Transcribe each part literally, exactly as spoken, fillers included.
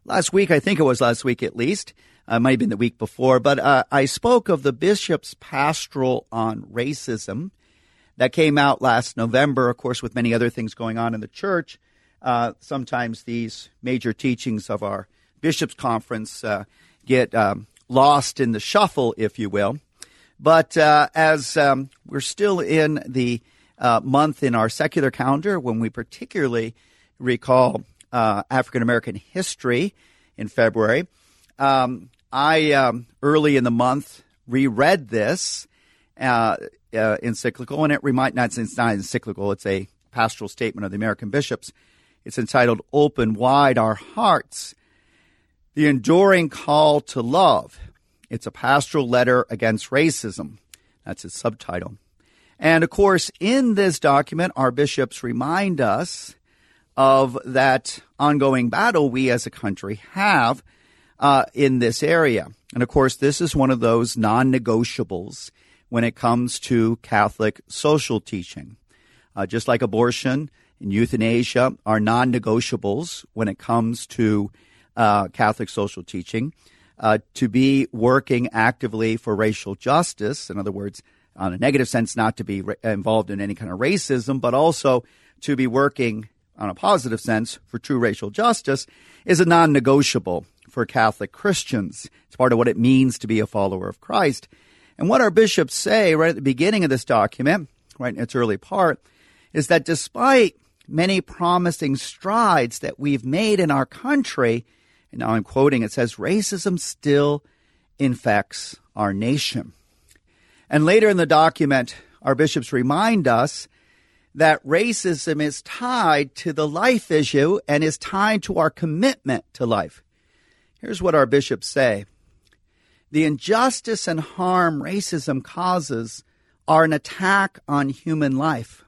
last week, I think it was last week at least, uh, might have been the week before, but uh, I spoke of the bishop's pastoral on racism that came out last November, of course, with many other things going on in the church. Uh, sometimes these major teachings of our bishops' conference uh, get um, lost in the shuffle, if you will. But uh, as um, we're still in the uh, month in our secular calendar when we particularly recall uh, African-American history in February, um, I, um, early in the month, reread this uh, uh, encyclical, and it remind not it's not encyclical, it's a pastoral statement of the American bishops. It's entitled, Open Wide Our Hearts, The Enduring Call to Love. It's a pastoral letter against racism. That's its subtitle. And, of course, in this document, our bishops remind us of that ongoing battle we as a country have Uh, in this area. And, of course, this is one of those non-negotiables when it comes to Catholic social teaching. Uh, just like abortion and euthanasia are non-negotiables when it comes to uh, Catholic social teaching. Uh, to be working actively for racial justice, in other words, on a negative sense, not to be ra- involved in any kind of racism, but also to be working on a positive sense for true racial justice, is a non-negotiable for Catholic Christians. It's part of what it means to be a follower of Christ. And what our bishops say right at the beginning of this document, right in its early part, is that despite many promising strides that we've made in our country, and now I'm quoting, it says, racism still infects our nation. And later in the document, our bishops remind us that racism is tied to the life issue and is tied to our commitment to life. Here's what our bishops say. The injustice and harm racism causes are an attack on human life.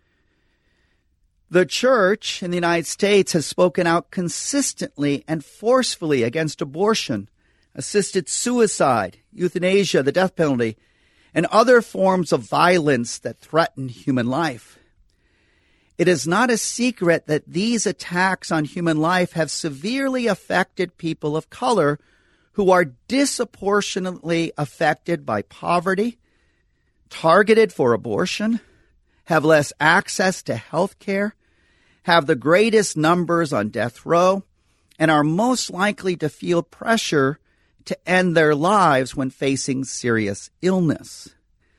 The church in the United States has spoken out consistently and forcefully against abortion, assisted suicide, euthanasia, the death penalty, and other forms of violence that threaten human life. It is not a secret that these attacks on human life have severely affected people of color who are disproportionately affected by poverty, targeted for abortion, have less access to health care, have the greatest numbers on death row, and are most likely to feel pressure to end their lives when facing serious illness.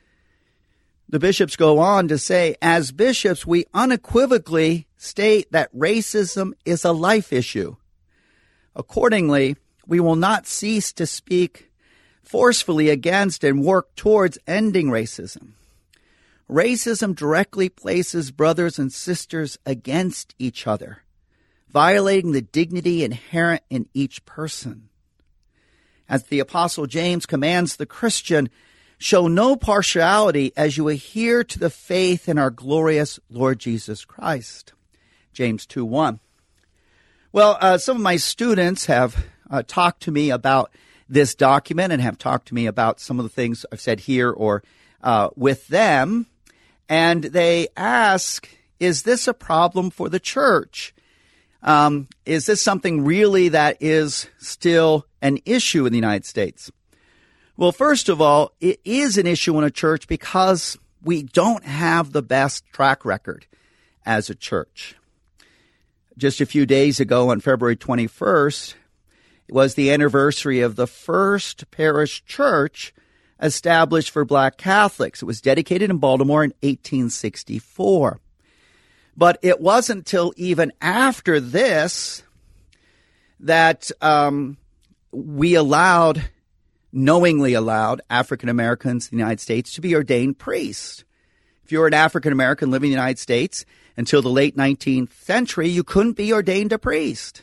The bishops go on to say, as bishops, we unequivocally state that racism is a life issue. Accordingly, we will not cease to speak forcefully against and work towards ending racism. Racism directly places brothers and sisters against each other, violating the dignity inherent in each person. As the Apostle James commands the Christian, show no partiality as you adhere to the faith in our glorious Lord Jesus Christ. James two one. Well, uh, some of my students have uh, talked to me about this document and have talked to me about some of the things I've said here or uh, with them. And they ask, is this a problem for the church? Um, is this something really that is still an issue in the United States? Well, first of all, it is an issue in a church because we don't have the best track record as a church. Just a few days ago on February twenty-first, it was the anniversary of the first parish church established for Black Catholics. It was dedicated in Baltimore in eighteen sixty-four. But it wasn't until even after this that um, we allowed knowingly allowed African Americans in the United States to be ordained priests. If you were an African American living in the United States until the late nineteenth century, you couldn't be ordained a priest.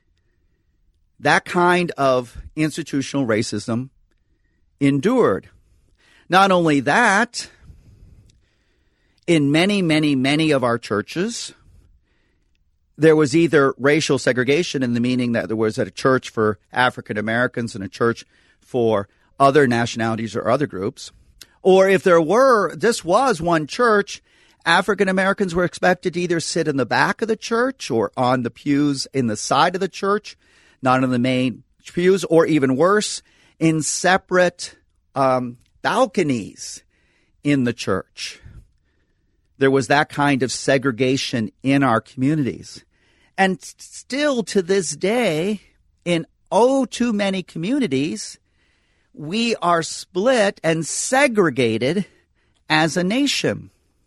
That kind of institutional racism endured. Not only that, in many, many, many of our churches, there was either racial segregation in the meaning that there was a church for African Americans and a church for other nationalities or other groups. Or if there were, this was one church, African Americans were expected to either sit in the back of the church or on the pews in the side of the church, not in the main pews, or even worse, in separate um, balconies in the church. There was that kind of segregation in our communities. And still to this day, in oh too many communities, we are split and segregated as a nation.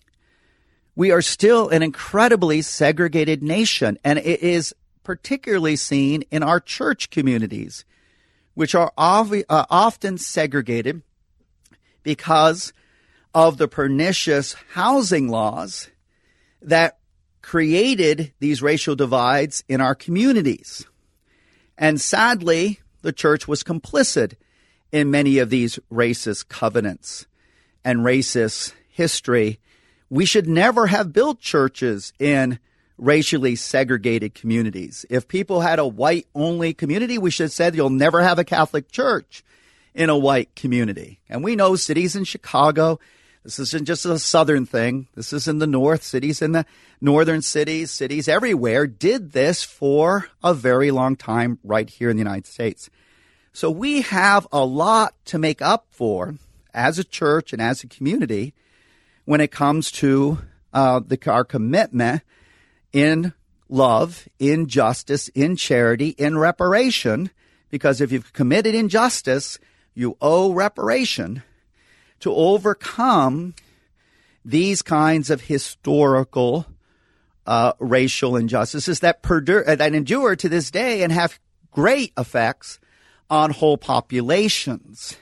We are still an incredibly segregated nation, and it is particularly seen in our church communities, which are ov- uh, often segregated because of the pernicious housing laws that created these racial divides in our communities. And sadly, the church was complicit in many of these racist covenants and racist history. We should never have built churches in racially segregated communities. If people had a white-only community, we should have said you'll never have a Catholic church in a white community. And we know cities in Chicago, this isn't just a southern thing. This is in the north, cities in the northern cities, cities everywhere did this for a very long time right here in the United States. So we have a lot to make up for as a church and as a community when it comes to uh, the, our commitment in love, in justice, in charity, in reparation, because if you've committed injustice, you owe reparation to overcome these kinds of historical uh, racial injustices that, perdure, that endure to this day and have great effects on whole populations.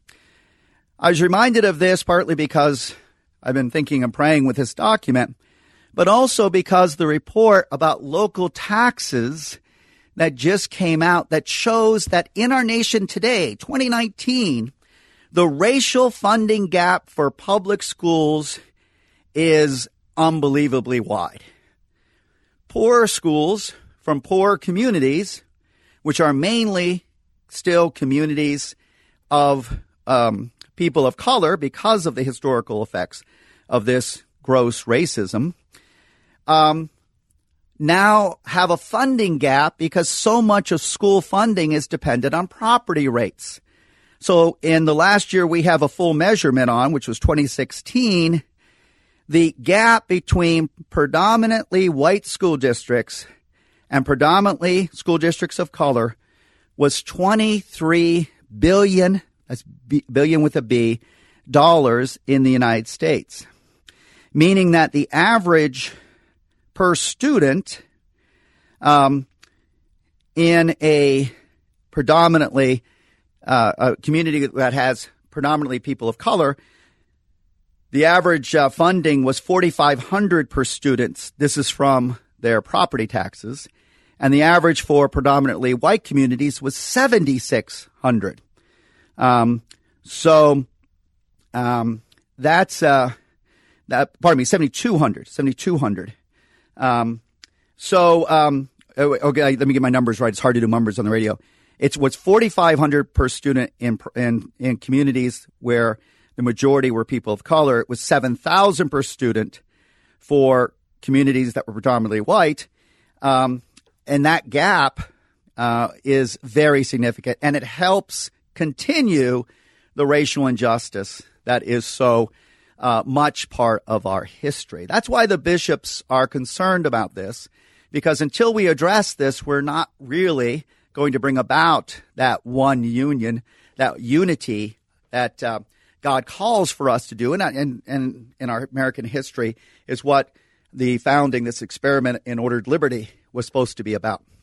I was reminded of this partly because I've been thinking and praying with this document, but also because the report about local taxes that just came out that shows that in our nation today, twenty nineteen, the racial funding gap for public schools is unbelievably wide. Poor schools from poor communities, which are mainly still communities of um, people of color because of the historical effects of this gross racism, um, now have a funding gap because so much of school funding is dependent on property rates. So in the last year we have a full measurement on, which was twenty sixteen, the gap between predominantly white school districts and predominantly school districts of color was twenty-three billion, that's B, billion with a B, dollars in the United States. Meaning that the average per student um, in a predominantly uh, a community that has predominantly people of color, the average uh, funding was forty-five hundred dollars per student. This is from their property taxes. And the average for predominantly white communities was seventy-six hundred dollars. Um, so um, that's, uh, that, pardon me, seventy-two hundred dollars, seventy-two hundred dollars. Um, so, um, okay, let me get my numbers right. It's hard to do numbers on the radio. It's what's forty-five hundred dollars per student in, in, in communities where the majority were people of color. It was seven thousand dollars per student for communities that were predominantly white. Um, and that gap, uh, is very significant, and it helps continue the racial injustice that is so Uh, much part of our history. That's why the bishops are concerned about this, because until we address this, we're not really going to bring about that one union, that unity that uh, God calls for us to do. And, and, and in our American history is what the founding, this experiment in ordered liberty, was supposed to be about.